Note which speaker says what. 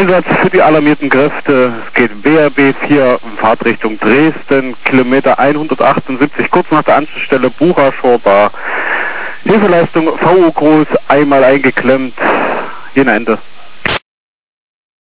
Speaker 1: Einsatz für die alarmierten Kräfte. Es geht BRB 4 in Fahrtrichtung Dresden, Kilometer 178, kurz nach der Anschlussstelle Buchachor-Bar. Hilfeleistung VU Groß, einmal eingeklemmt. Jener Ende.